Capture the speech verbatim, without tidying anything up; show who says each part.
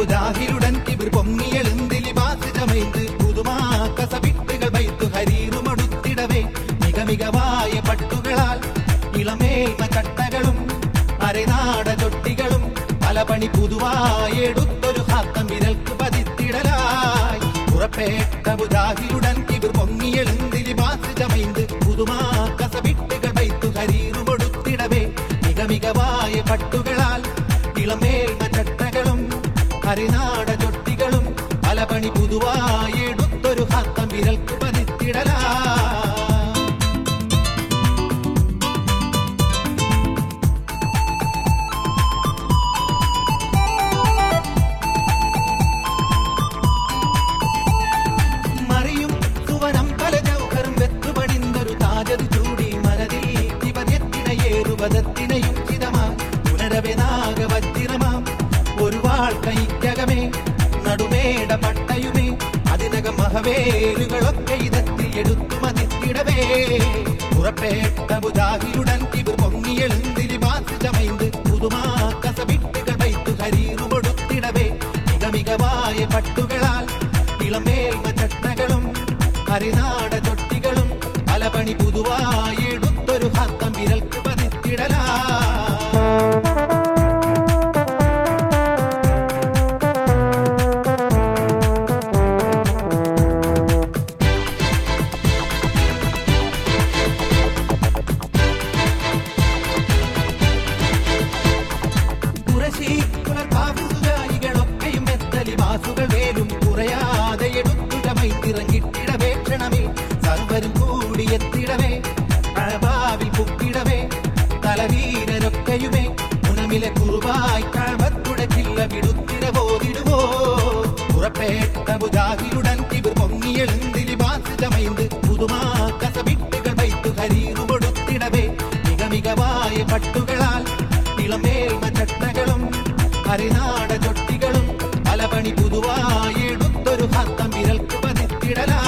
Speaker 1: മുജാഹിലുടൻ കിബിർ പൊങ്ങിയെഴുന്തി ലിബാസ് ചമൈത്ത് പുതുമാ കസവിട്ടുകൾ വൈത്തു ഹരീറുമടുത്തിടവേ മികമികവായ പട്ടുകളാൽ ഇളമേൽമ ചട്ടകളും അരനാട ചൊട്ടികളും പലപണി പുതുവായെടുത്തൊരു ഹാത്തം വിരൽക്കു പതിത്തിടലായി പുറപ്പെട്ട മുജാഹിലുടൻ കിബിർ പൊങ്ങിയെഴുന്തി ലിബാസ് ചമൈത്ത് പുതുമാ കസവിട്ടുകൾ വൈത്തു ഹരീറുമടുത്തിടവേ മികമികവായ പട്ടുകളാൽ ഇളമേൽമ ചട്ടകളും ഹരിനാട ചൊട്ടികളും പലപണി പുതുവായെടുത്തൊരു ഹാത്തം വിരൽക്കു പതിത്തിടലാ മറിയും സുവനം പല ജൗഹറും വെത്തുപണിന്തൊരു താജത് ചൂടി മനതിൽ ഇവരെത്തിനയേറുപദത്തിനയും ചിതമാ പുനരവെ നാഗവജ്രമാം ഒരു വാൾ കൈക്കകമേ നടുമേട പട്ടയുമേ അതിനകം മഹവേലുകളൊക്കെ ഇതത്തിൽ എടുത്തു മതിത്തിടവേ പുറപ്പെട്ട മുജാഹിലുടൻ കിബിർ പൊങ്ങിയെഴുന്തി ലിബാസ് ചമൈന്ത് പുതുമാ കസവിട്ടുകൾ വൈത്തു ഹരീറുമൊടുത്തിടവേ മികമികവായ പട്ടുകളാൽ ഇളമേൽമ ചട്ടകളും ഹരിനാട ചൊട്ടികളും പലപണി പുതുവായെടുത്തൊരു ഹാത്തം വിരൽക്കു പതിത്തിടലാ ൊക്കെയും എത്തലി വാസുകൾ വേലും കുറയാതെ എടുത്തുടമൈ തിറങ്ങിട്ടിടവേ ക്ഷണമേ സർവരും കൂടിയെത്തിടവേ കഴബാവിൽ പുക്കിടവേ തലവീരരൊക്കെയുമേ ഉണമിലെ കുറുവായി കഴബത്തുടക്കില്ല വിടുത്തിരവോതിടുവോ പുറപ്പെട്ട മുജാഹിലുടൻ കിബിർ പൊങ്ങിയെഴുന്തി ലിബാസ് ചമൈന്ത് പുതുമാ കസവിട്ടുകൾ വൈത്തു ഹരീറുമൊടുത്തിടവേ മികമികവായ പട്ടുകളാൽ ഇളമേൽമ ചട്ടകളും ഹരിനാട ചൊട്ടികളും പലപണി പുതുവായെടുത്തൊരു ഹാത്തം വിരൽക്കു പതിത്തിടലാ